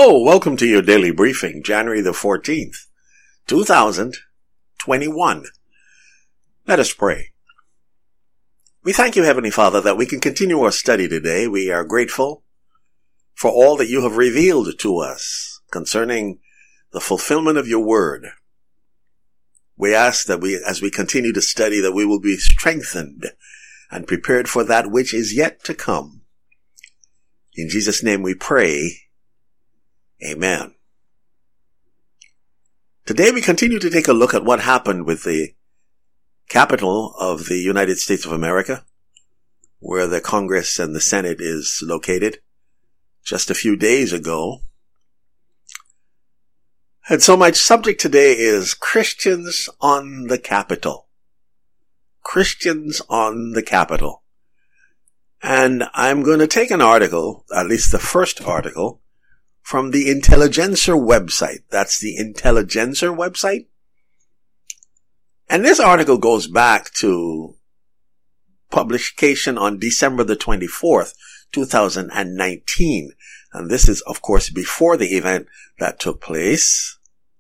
Hello, welcome to your daily briefing, January the 14th, 2021. Let us pray. We thank you, Heavenly Father, that we can continue our study today. We are grateful for all that you have revealed to us concerning the fulfillment of your word. We ask that as we continue to study, that we will be strengthened and prepared for that which is yet to come. In Jesus' name we pray. Amen. Today we continue to take a look at what happened with the capital of the United States of America, where the Congress and the Senate is located, just a few days ago. And so my subject today is Christians on the Capitol. Christians on the Capitol. And I'm going to take an article, at least the first article, from the Intelligencer website. That's the Intelligencer website. And this article goes back to publication on December the 24th, 2019. And this is, of course, before the event that took place.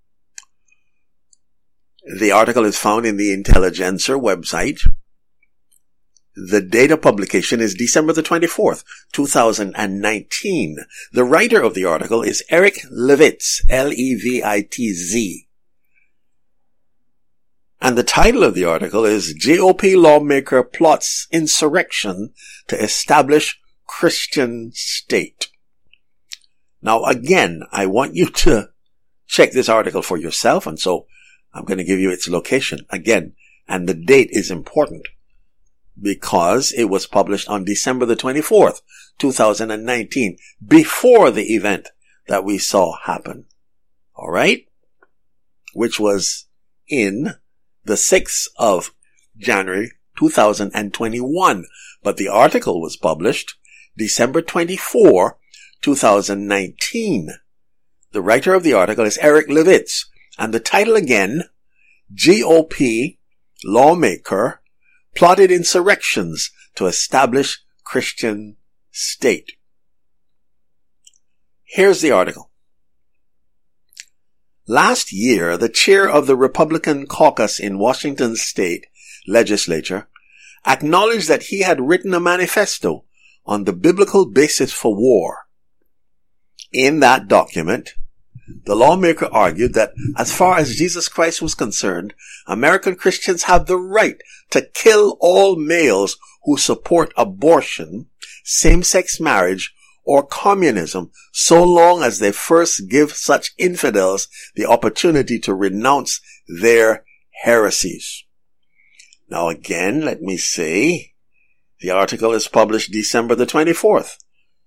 The article is found in the Intelligencer website. The date of publication is December the 24th, 2019. The writer of the article is Eric Levitz, L-E-V-I-T-Z. And the title of the article is GOP Lawmaker Plots Insurrection to Establish Christian State. Now again, I want you to check this article for yourself, and so I'm going to give you its location again. And the date is important, because it was published on December the 24th, 2019, before the event that we saw happen. All right? Which was in the 6th of January, 2021. But the article was published December 24, 2019. The writer of the article is Eric Levitz. And the title again, GOP Lawmaker Plotted Insurrections to Establish Christian State. Here's the article. Last year, the chair of the Republican caucus in Washington State Legislature acknowledged that he had written a manifesto on the biblical basis for war. In that document, the lawmaker argued that as far as Jesus Christ was concerned, American Christians have the right to kill all males who support abortion, same-sex marriage, or communism, so long as they first give such infidels the opportunity to renounce their heresies. Now again, let me say, the article is published December the 24th,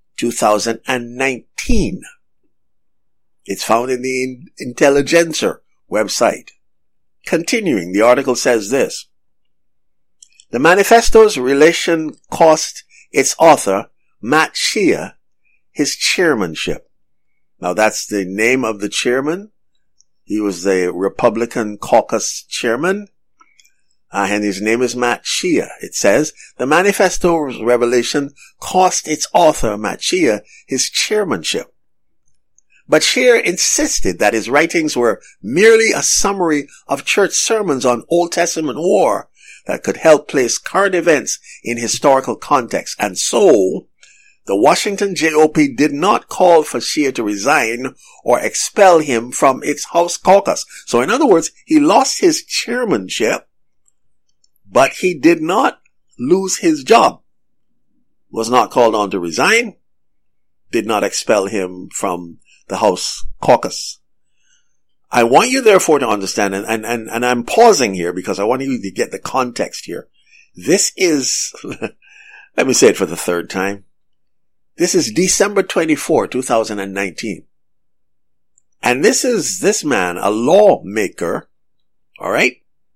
2019. It's found in the Intelligencer website. Continuing, the article says this. The manifesto's relation cost its author, Matt Shea, his chairmanship. Now that's the name of the chairman. He was the Republican caucus chairman. And his name is Matt Shea. It says, the manifesto's revelation cost its author, Matt Shea, his chairmanship. But Shea insisted that his writings were merely a summary of church sermons on Old Testament war that could help place current events in historical context. And so, the Washington GOP did not call for Shea to resign or expel him from its House caucus. So in other words, he lost his chairmanship, but he did not lose his job. Was not called on to resign, did not expel him from the House caucus. I want you therefore to understand, and I'm pausing here because I want you to get the context here. This is, let me say it for the third time. This is December 24, 2019. And this man, a lawmaker, alright?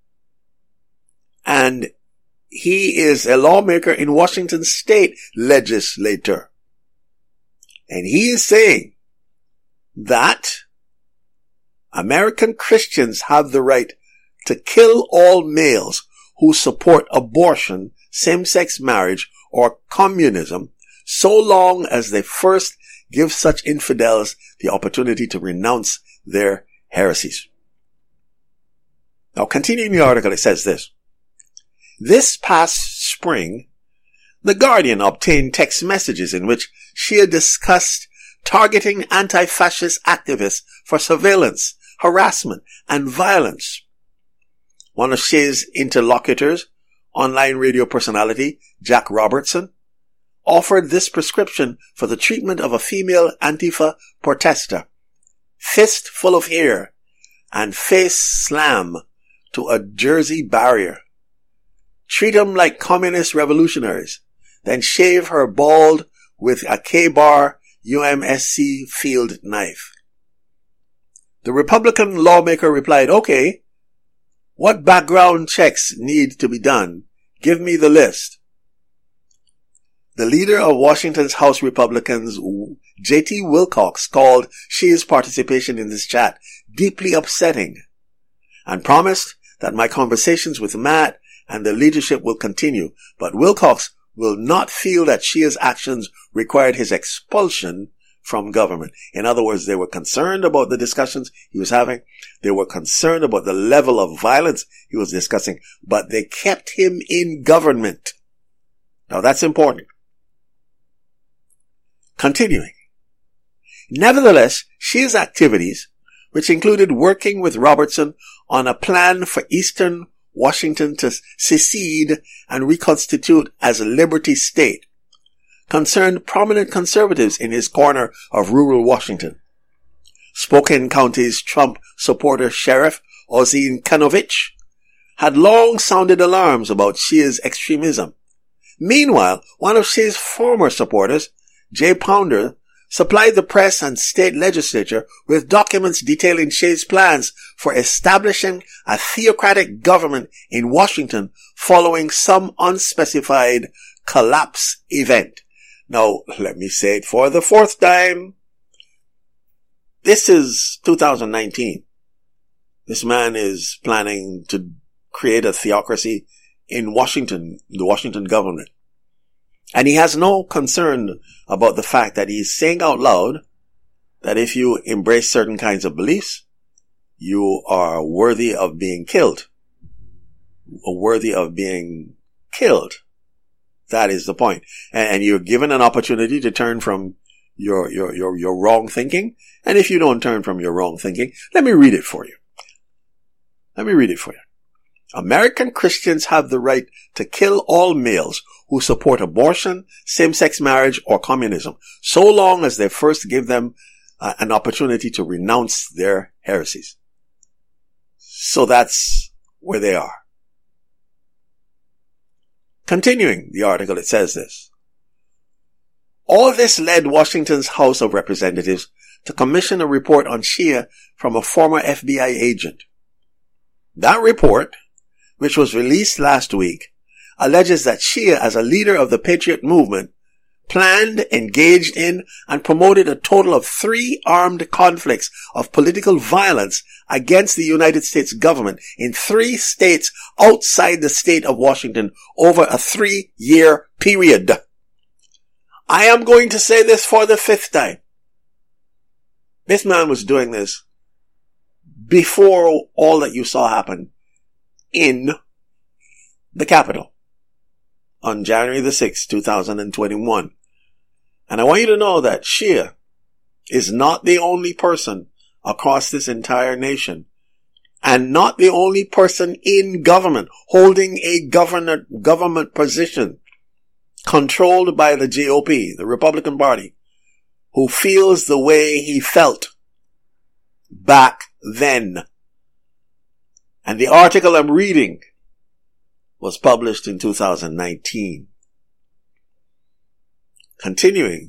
And he is a lawmaker in Washington State Legislature. And he is saying that American Christians have the right to kill all males who support abortion, same-sex marriage, or communism, so long as they first give such infidels the opportunity to renounce their heresies. Now, continuing the article, it says this. This past spring, The Guardian obtained text messages in which Shia discussed targeting anti-fascist activists for surveillance, harassment, and violence. One of Shia's interlocutors, online radio personality Jack Robertson, offered this prescription for the treatment of a female Antifa protester. Fist full of hair and face slam to a Jersey barrier. Treat them like communist revolutionaries, then shave her bald with a K-bar UMSC field knife. The Republican lawmaker replied, okay, what background checks need to be done? Give me the list. The leader of Washington's House Republicans, J.T. Wilcox, called Shia's participation in this chat deeply upsetting and promised that my conversations with Matt and the leadership will continue, but Wilcox will not feel that Shia's actions required his expulsion from government. In other words, they were concerned about the discussions he was having. They were concerned about the level of violence he was discussing, but they kept him in government. Now that's important. Continuing. Nevertheless, Shia's activities, which included working with Robertson on a plan for Eastern Washington to secede and reconstitute as a liberty state, concerned prominent conservatives in his corner of rural Washington. Spokane County's Trump supporter Sheriff Ozzie Kanovich had long sounded alarms about Shia's extremism. Meanwhile, one of Shia's former supporters, Jay Pounder, supplied the press and state legislature with documents detailing Shia's plans for establishing a theocratic government in Washington following some unspecified collapse event. Now, let me say it for the fourth time. This is 2019. This man is planning to create a theocracy in Washington, the Washington government. And he has no concern about the fact that he's saying out loud that if you embrace certain kinds of beliefs, you are worthy of being killed. Worthy of being killed. That is the point. And you're given an opportunity to turn from your wrong thinking. And if you don't turn from your wrong thinking, let me read it for you. American Christians have the right to kill all males who support abortion, same-sex marriage, or communism, so long as they first give them an opportunity to renounce their heresies. So that's where they are. Continuing the article, it says this. All this led Washington's House of Representatives to commission a report on Shia from a former FBI agent. That report, which was released last week, alleges that Shia, as a leader of the Patriot movement, planned, engaged in, and promoted a total of 3 armed conflicts of political violence against the United States government in 3 states outside the state of Washington over a 3-year period. I am going to say this for the 5th time. This man was doing this before all that you saw happen in the Capitol on January the 6th, 2021. And I want you to know that Shia is not the only person across this entire nation and not the only person in government holding a government position controlled by the GOP, the Republican Party, who feels the way he felt back then. And the article I'm reading was published in 2019. Continuing,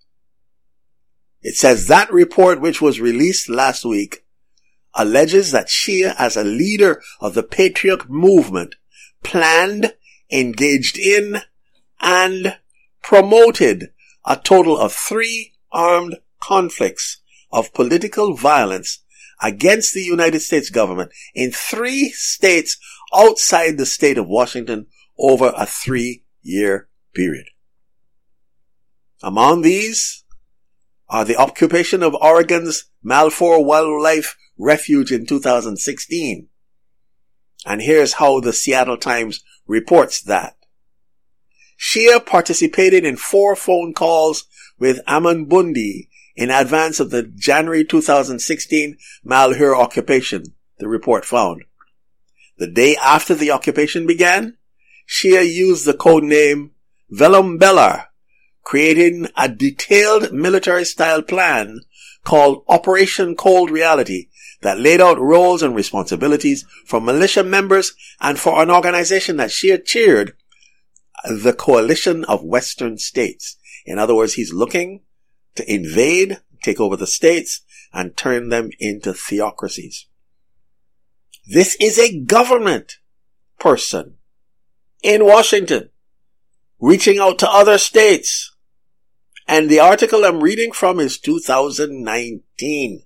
it says that report, which was released last week, alleges that Shia, as a leader of the Patriot movement, planned, engaged in, and promoted a total of 3 armed conflicts of political violence against the United States government in 3 states outside the state of Washington over a 3-year period. Among these are the occupation of Oregon's Malfour Wildlife Refuge in 2016. And here's how the Seattle Times reports that. Shia participated in 4 phone calls with Ammon Bundy in advance of the January 2016 Malheur occupation, the report found. The day after the occupation began, Shia used the code name Velum Bellar, creating a detailed military-style plan called Operation Cold Reality that laid out roles and responsibilities for militia members and for an organization that Shia cheered, the Coalition of Western States. In other words, he's looking to invade, take over the states, and turn them into theocracies. This is a government person in Washington reaching out to other states. And the article I'm reading from is 2019.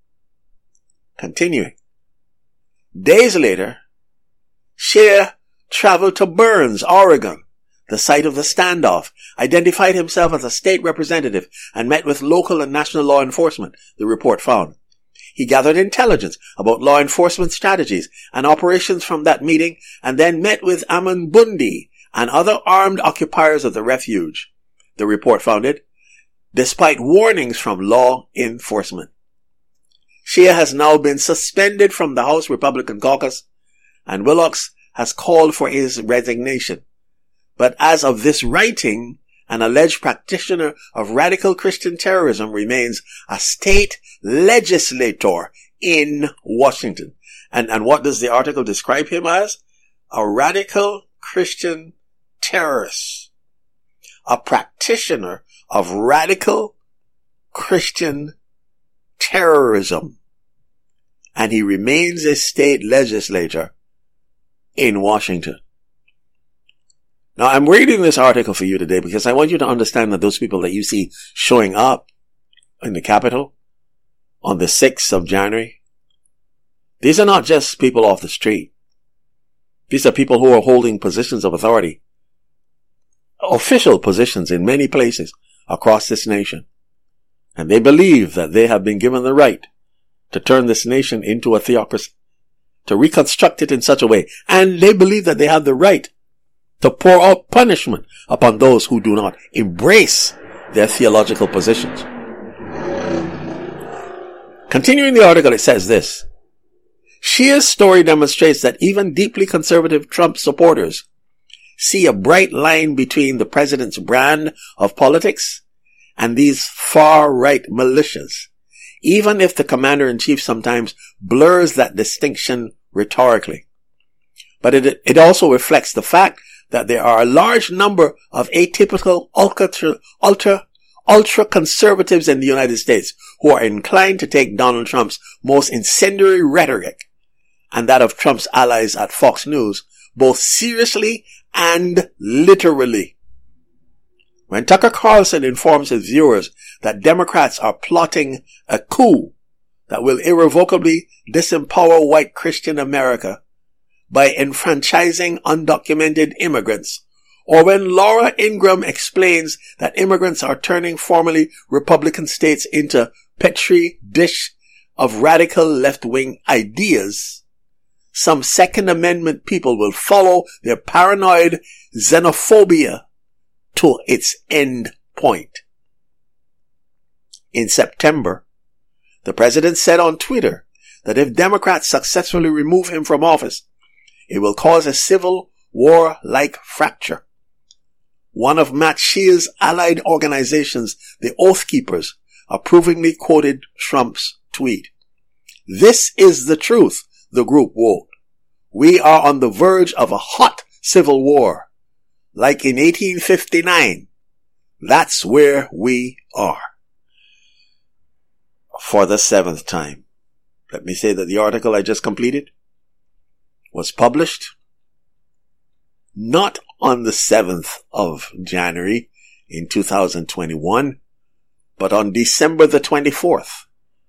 Continuing. Days later, Shia traveled to Burns, Oregon, the site of the standoff, identified himself as a state representative, and met with local and national law enforcement, the report found. He gathered intelligence about law enforcement strategies and operations from that meeting, and then met with Ammon Bundy and other armed occupiers of the refuge, the report found it, despite warnings from law enforcement. Shia has now been suspended from the House Republican caucus, and Wilcox has called for his resignation. But as of this writing, an alleged practitioner of radical Christian terrorism remains a state legislator in Washington. And what does the article describe him as? A radical Christian terrorist. A practitioner of radical Christian terrorism. And he remains a state legislator in Washington. Now, I'm reading this article for you today because I want you to understand that those people that you see showing up in the Capitol on the 6th of January, these are not just people off the street. These are people who are holding positions of authority, official positions in many places across this nation. And they believe that they have been given the right to turn this nation into a theocracy, to reconstruct it in such a way. And they believe that they have the right to pour out punishment upon those who do not embrace their theological positions. Continuing the article, it says this. Shia's story demonstrates that even deeply conservative Trump supporters see a bright line between the president's brand of politics and these far-right militias, even if the commander-in-chief sometimes blurs that distinction rhetorically. But it also reflects the fact that there are a large number of atypical ultra-conservatives in the United States who are inclined to take Donald Trump's most incendiary rhetoric and that of Trump's allies at Fox News both seriously and literally. When Tucker Carlson informs his viewers that Democrats are plotting a coup that will irrevocably disempower white Christian America by enfranchising undocumented immigrants, or when Laura Ingraham explains that immigrants are turning formerly Republican states into petri dish of radical left-wing ideas, some Second Amendment people will follow their paranoid xenophobia to its end point. In September, the president said on Twitter that if Democrats successfully remove him from office, it will cause a civil war-like fracture. One of Matt Shia's allied organizations, the Oath Keepers, approvingly quoted Trump's tweet. This is the truth, the group wrote. We are on the verge of a hot civil war. Like in 1859. That's where we are. For the 7th time. Let me say that the article I just completed was published not on the 7th of January in 2021, but on December the 24th,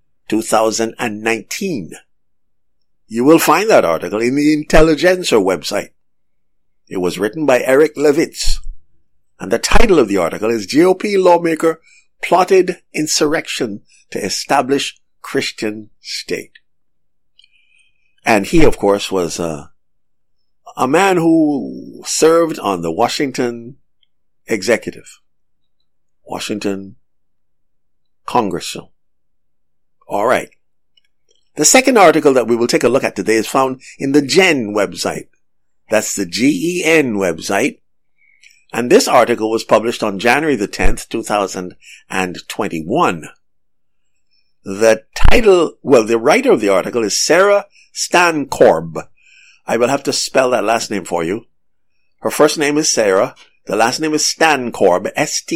2019. You will find that article in the Intelligencer website. It was written by Eric Levitz And the title of the article is GOP Lawmaker Plotted Insurrection to Establish Christian State. And he, of course, was a man who served on the Washington Executive, Washington Congress. All right. The second article that we will take a look at today is found in the GEN website. That's the GEN website. And this article was published on January the 10th, 2021. The writer of the article is Sarah Stankorb. I will have to spell that last name for you. Her first name is Sarah. The last name is Stankorb.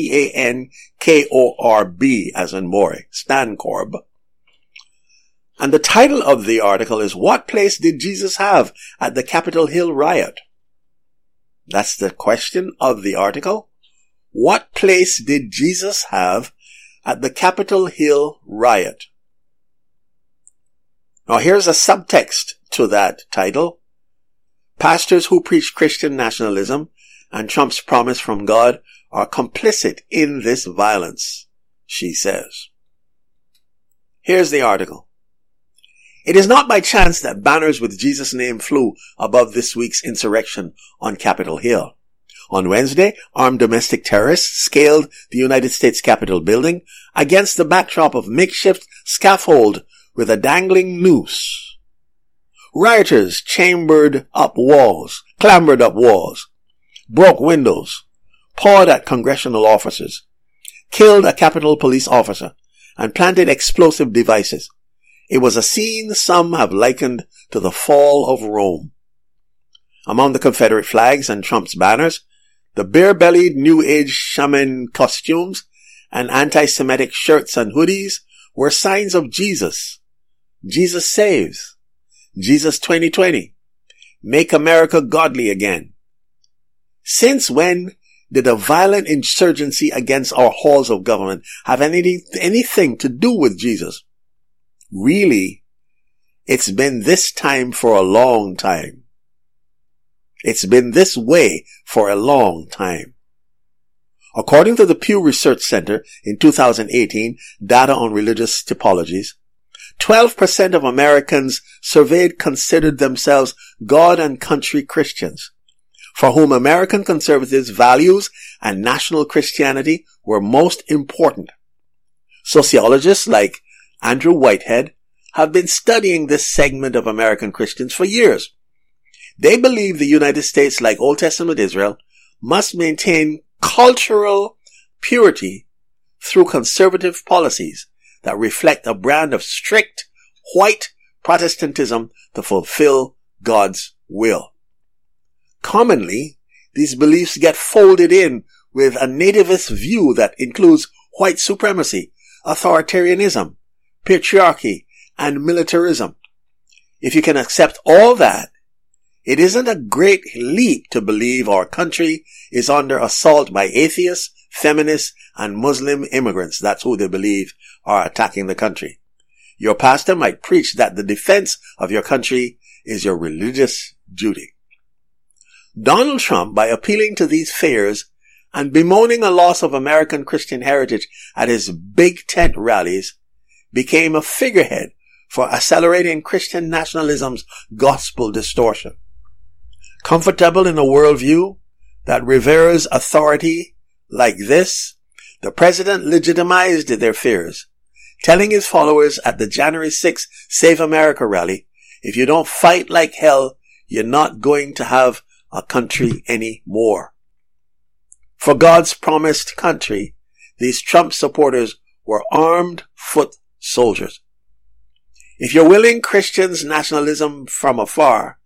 Stankorb, as in boy. Stankorb. And the title of the article is, What Place Did Jesus Have at the Capitol Hill Riot? That's the question of the article. What place did Jesus have at the Capitol Hill Riot? Now here's a subtext to that title. Pastors who preach Christian nationalism and Trump's promise from God are complicit in this violence, she says. Here's the article. It is not by chance that banners with Jesus' name flew above this week's insurrection on Capitol Hill. On Wednesday, armed domestic terrorists scaled the United States Capitol building against the backdrop of makeshift scaffold with a dangling noose. Rioters clambered up walls, broke windows, pawed at congressional officers, killed a Capitol police officer, and planted explosive devices. It was a scene some have likened to the fall of Rome. Among the Confederate flags and Trump's banners, the bare-bellied New Age shaman costumes and anti-Semitic shirts and hoodies were signs of Jesus. Jesus saves. Jesus 2020. Make America godly again. Since when did a violent insurgency against our halls of government have anything to do with Jesus? Really, it's been this time for a long time. It's been this way for a long time. According to the Pew Research Center in 2018 data on religious typologies, 12% of Americans surveyed considered themselves God and country Christians, for whom American conservatives' values and national Christianity were most important. Sociologists like Andrew Whitehead have been studying this segment of American Christians for years. They believe the United States, like Old Testament Israel, must maintain cultural purity through conservative policies that reflect a brand of strict white Protestantism to fulfill God's will. Commonly, these beliefs get folded in with a nativist view that includes white supremacy, authoritarianism, patriarchy, and militarism. If you can accept all that, it isn't a great leap to believe our country is under assault by atheists, feminists, and Muslim immigrants. That's who they believe are attacking the country. Your pastor might preach that the defense of your country is your religious duty. Donald Trump, by appealing to these fears and bemoaning a loss of American Christian heritage at his big tent rallies, became a figurehead for accelerating Christian nationalism's gospel distortion. Comfortable in a worldview that reveres authority like this, the president legitimized their fears, telling his followers at the January 6th Save America rally, if you don't fight like hell, you're not going to have a country anymore. For God's promised country, these Trump supporters were armed foot soldiers. If you're witnessing Christian nationalism from afar,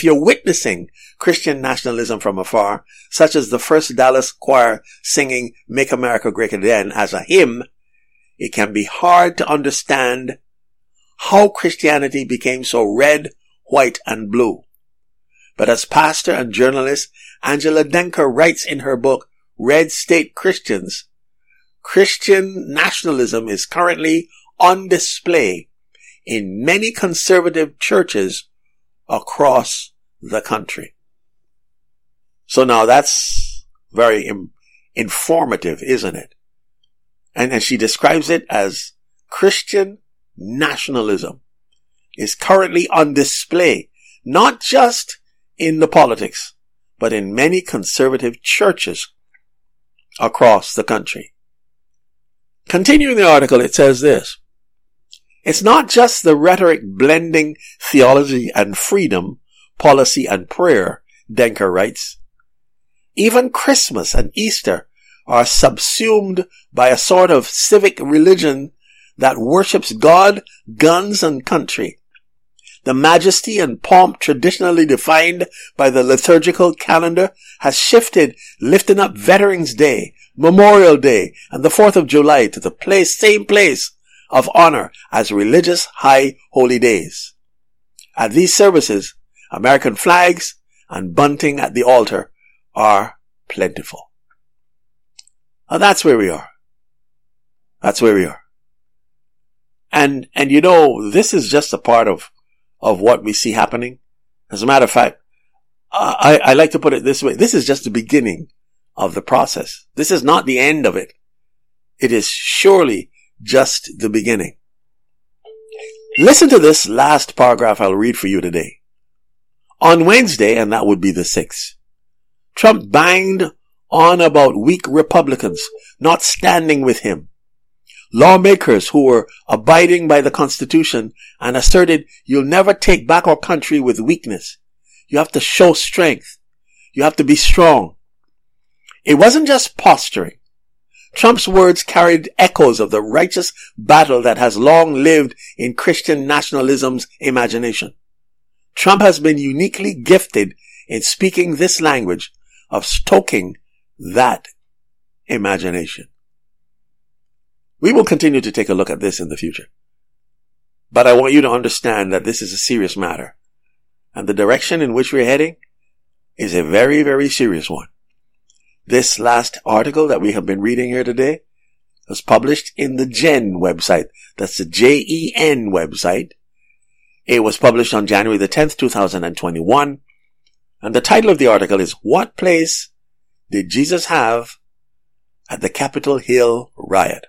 such as the First Dallas Choir singing Make America Great Again as a hymn, it can be hard to understand how Christianity became so red, white, and blue. But as pastor and journalist Angela Denker writes in her book, Red State Christians, Christian nationalism is currently on display in many conservative churches across the country. So now that's very informative, isn't it? And she describes it as Christian nationalism is currently on display, not just in the politics, but in many conservative churches across the country. Continuing the article, it says this: it's not just the rhetoric blending theology and freedom, policy and prayer, Denker writes. Even Christmas and Easter are subsumed by a sort of civic religion that worships God, guns, and country. The majesty and pomp traditionally defined by the liturgical calendar has shifted, lifting up Veterans Day, Memorial Day, and the 4th of July to the same place of honor as religious high holy days. At these services, American flags and bunting at the altar are plentiful. Now that's where we are. That's where we are. And you know, this is just a part of what we see happening. As a matter of fact, I like to put it this way. This is just the beginning of the process. This is not the end of it. It is surely just the beginning. Listen to this last paragraph I'll read for you today. On Wednesday, and that would be the 6th, Trump banged on about weak Republicans not standing with him. Lawmakers who were abiding by the Constitution and asserted, you'll never take back our country with weakness. You have to show strength. You have to be strong. It wasn't just posturing. Trump's words carried echoes of the righteous battle that has long lived in Christian nationalism's imagination. Trump has been uniquely gifted in speaking this language of stoking that imagination. We will continue to take a look at this in the future. But I want you to understand that this is a serious matter. And the direction in which we're heading is a very, very serious one. This last article that we have been reading here today was published in the GEN website. That's the JEN website. It was published on January the 10th, 2021. And the title of the article is, What Place Did Jesus Have at the Capitol Hill Riot?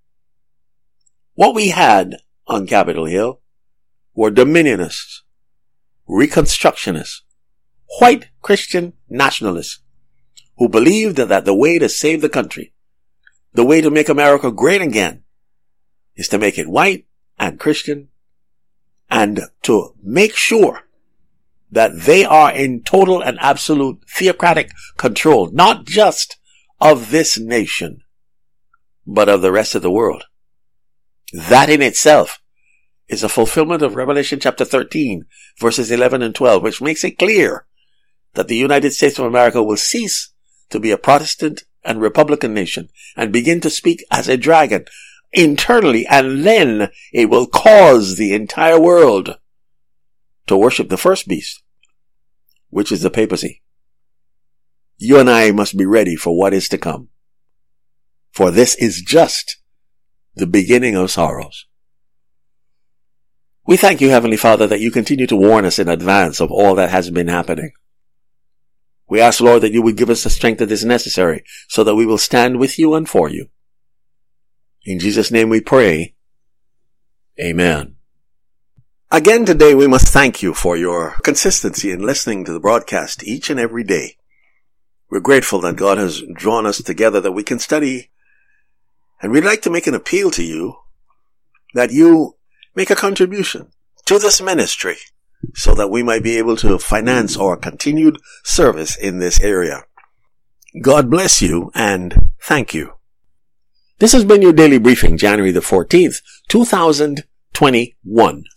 What we had on Capitol Hill were dominionists, reconstructionists, white Christian nationalists who believed that the way to save the country, the way to make America great again, is to make it white and Christian and to make sure that they are in total and absolute theocratic control, not just of this nation, but of the rest of the world. That in itself is a fulfillment of Revelation chapter 13, verses 11 and 12, which makes it clear that the United States of America will cease to be a Protestant and Republican nation and begin to speak as a dragon internally, and then it will cause the entire world to worship the first beast, which is the papacy. You and I must be ready for what is to come, for this is just the beginning of sorrows. We thank you, Heavenly Father, that you continue to warn us in advance of all that has been happening. We ask, Lord, that you would give us the strength that is necessary so that we will stand with you and for you. In Jesus' name we pray. Amen. Again today we must thank you for your consistency in listening to the broadcast each and every day. We're grateful that God has drawn us together that we can study, and we'd like to make an appeal to you that you make a contribution to this ministry so that we might be able to finance our continued service in this area. God bless you and thank you. This has been your daily briefing, January the 14th, 2021.